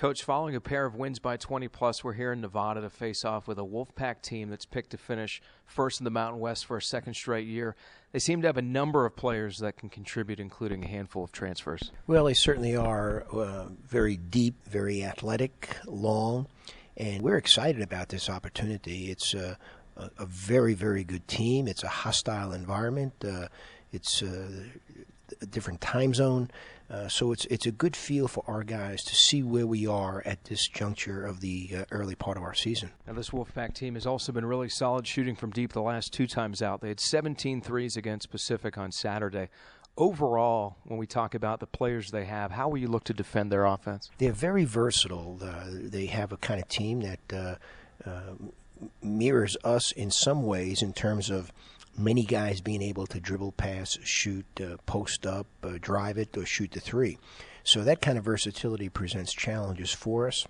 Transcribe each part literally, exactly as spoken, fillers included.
Coach, following a pair of wins by twenty plus, we're here in Nevada to face off with a Wolfpack team that's picked to finish first in the Mountain West for a second straight year. They seem to have a number of players that can contribute, including a handful of transfers. Well, they certainly are uh, very deep, very athletic, long, and we're excited about this opportunity. It's uh, a, a very, very good team. It's a hostile environment. Uh, it's uh, a different time zone. Uh, so it's it's a good feel for our guys to see where we are at this juncture of the uh, early part of our season. Now, this Wolfpack team has also been really solid shooting from deep the last two times out. They had seventeen threes against Pacific on Saturday. Overall, when we talk about the players they have, how will you look to defend their offense? They're very versatile. Uh, they have a kind of team that uh, uh, mirrors us in some ways in terms of many guys being able to dribble, pass, shoot, uh, post up, uh, drive it, or shoot the three. So that kind of versatility presents challenges for us.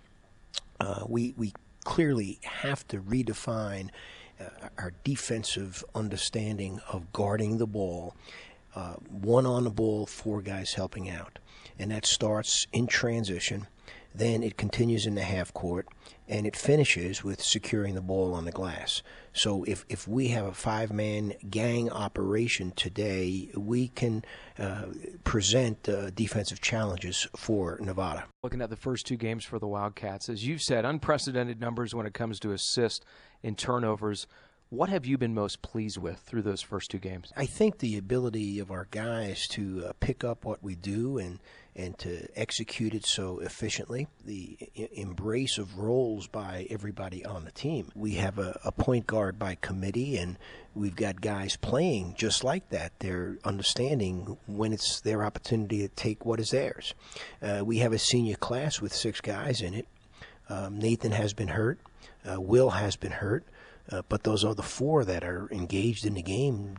Uh, we we clearly have to redefine uh, our defensive understanding of guarding the ball. Uh, one on the ball, four guys helping out. And that starts in transition. Then it continues in the half court, and it finishes with securing the ball on the glass. So if, if we have a five-man gang operation today, we can uh, present uh, defensive challenges for Nevada. Looking at the first two games for the Wildcats, as you've said, unprecedented numbers when it comes to assists and turnovers. What have you been most pleased with through those first two games? I think the ability of our guys to uh, pick up what we do and and to execute it so efficiently, the I- embrace of roles by everybody on the team. We have a, a point guard by committee, and we've got guys playing just like that. They're understanding when it's their opportunity to take what is theirs. Uh, we have a senior class with six guys in it. Um, Nathan has been hurt. Uh, Will has been hurt. Uh, but those are the four that are engaged in the game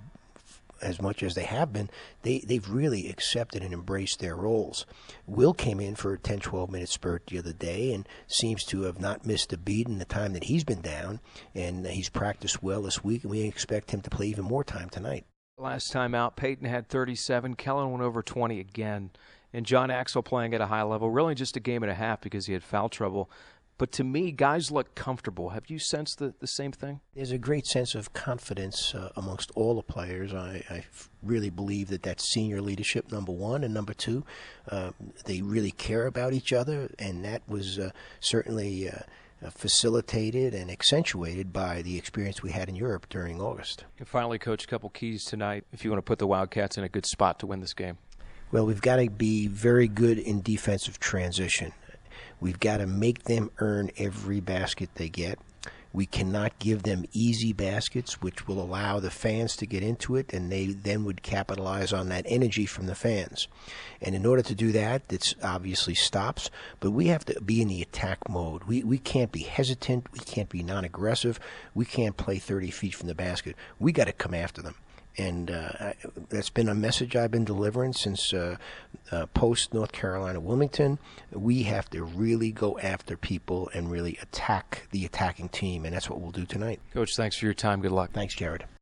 as much as they have been. They, they've really accepted and embraced their roles. Will came in for a ten, twelve minute spurt the other day and seems to have not missed a beat in the time that he's been down, and he's practiced well this week, and we expect him to play even more time tonight. Last time out, Peyton had thirty-seven. Kellen went over twenty again. And John Axel playing at a high level, really just a game and a half because he had foul trouble. But to me, guys look comfortable. Have you sensed the, the same thing? There's a great sense of confidence uh, amongst all the players. I, I really believe that that's senior leadership, number one. And number two, uh, they really care about each other. And that was uh, certainly uh, uh, facilitated and accentuated by the experience we had in Europe during August. And finally, Coach, a couple keys tonight if you want to put the Wildcats in a good spot to win this game. Well, we've got to be very good in defensive transition. We've got to make them earn every basket they get. We cannot give them easy baskets, which will allow the fans to get into it, and they then would capitalize on that energy from the fans. And in order to do that, it's obviously stops, but we have to be in the attack mode. We we can't be hesitant. We can't be non-aggressive. We can't play thirty feet from the basket. We got to come after them. And uh, that's been a message I've been delivering since uh, uh, post-North Carolina Wilmington. We have to really go after people and really attack the attacking team, and that's what we'll do tonight. Coach, thanks for your time. Good luck. Thanks, Jared.